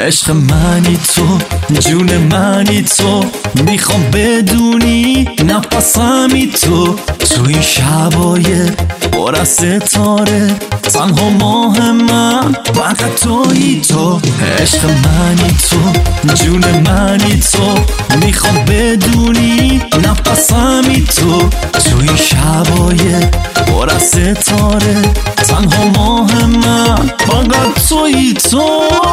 عشق منی تو، جون منی تو، میخوام بدونی نفسمی تو این شبای پر از ستاره، تنها ماه من فقط تویی تو. عشق منی تو، جون منی تو، میخوام بدونی نفسمی تو این شبای پر از ستاره، تنها ماه من فقط تویی تو.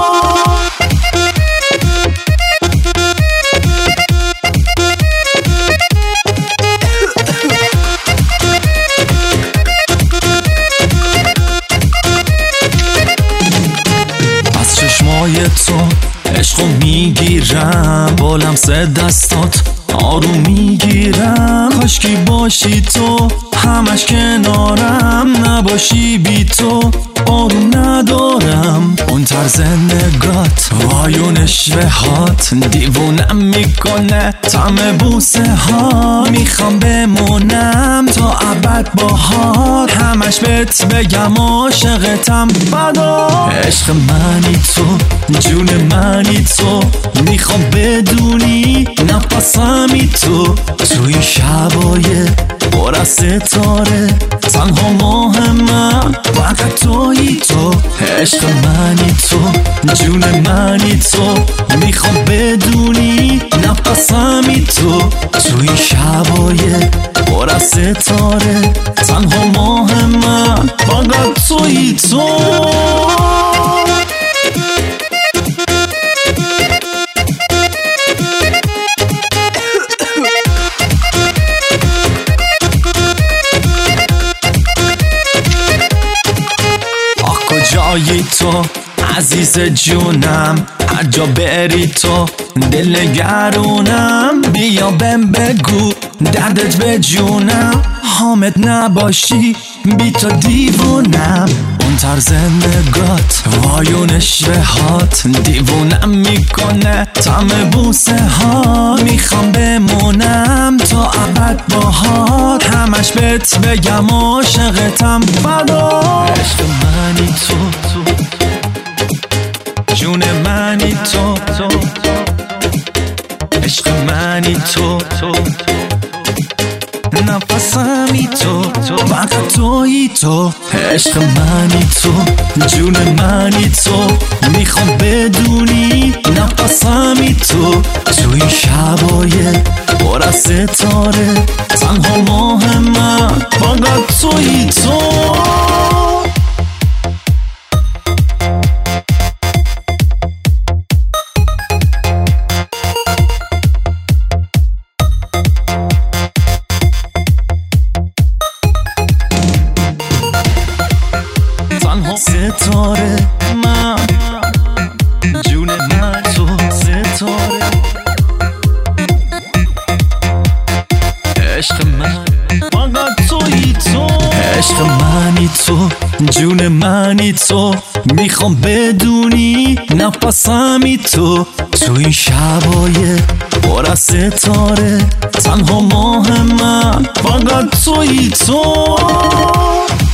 از چشمای تو عشقو میگیرم، با لمس دستات آروم میگیرم. کاشکی باشی تو همش کنارم، نباشی بی تو آروم ندارم. اون طرز نگات وایون نشوهات دیوونم میکنه، طعم بوسه ها میخوام بمونم تا ابد باهات، همش بهت بگم عاشقتم فدا. عشق منی تو، جون منی تو، میخوام بدونی نفسمی تو این شبای پر از ستاره، تنها ماه من فقط تویی تو. عشق منی تو، جون منی تو، میخوام بدونی نفسمی تو این شبای پر از ستاره، تنها ماه من فقط تویی تو. جایی تو عزیز جونم، هر جا بری تو دل نگرونم. بیا بهم بگو دردت به جونم، حامد نباشی بی تو دیوونم. اون طرز نگات وایون نشوهات دیوونم میکنه، طعم بوسه ها میخوام بمونم تا ابد باهات، همش بهت بگم عاشقتم فدا. عشق منی تو، جون منی تو، عشق منی تو، نفسمی تو فقط تویی تو. عشق منی تو، جون منی تو، میخوام بدونی نفسمی تو این شبای پر از ستاره، تنها ماه من فقط تویی تو. ستاره من، جون من تو ستاره، عشق من فقط تویی تو. عشق منی تو، جون منی تو، میخوام بدونی نفسمی تو این شبای پر از ستاره، تنها ماه من فقط تویی تو.